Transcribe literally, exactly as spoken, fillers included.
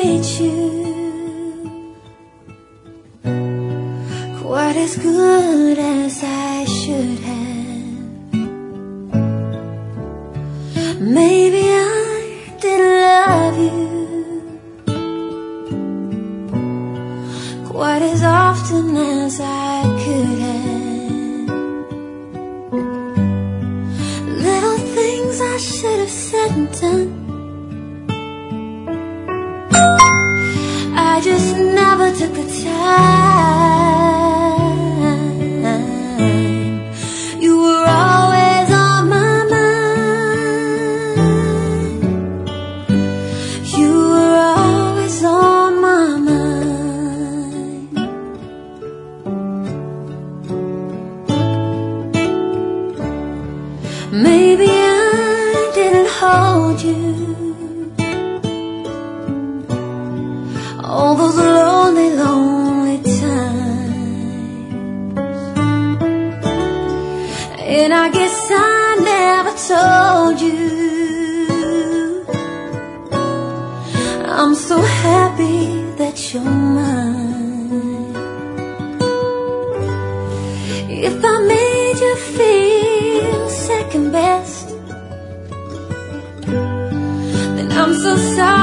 treat you quite as good as I should have. Maybe I didn't love you quite as often as I could have. Little things I should have said and done, I just never took the time. You were always on my mind. You were always on my mind. Maybe I didn't hold you all those lonely, lonely times, and I guess I never told you I'm so happy that you're mine. If I made you feel second best, then I'm so sorry.